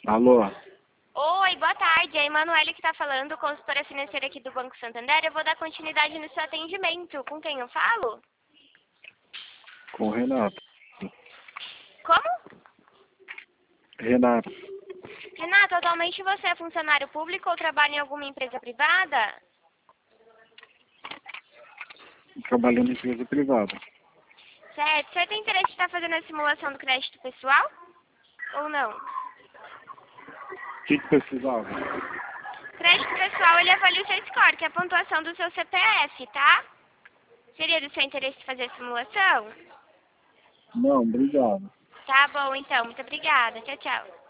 Alô? Oi, boa tarde. É a Emanuele que está falando, consultora financeira aqui do Banco Santander. Eu vou dar continuidade no seu atendimento. Com quem eu falo? Com o Renato. Como? Renato, Renato, atualmente você é funcionário público ou trabalha em alguma empresa privada? trabalhando em empresa privada. Certo. Você tem interesse em estar fazendo a simulação do crédito pessoal? Ou não? O que precisava? Crédito pessoal, ele avalia o seu score, que é a pontuação do seu CPF, tá? Seria do seu interesse fazer a simulação? Não, obrigado. Tá bom, então. Muito obrigada. Tchau, tchau.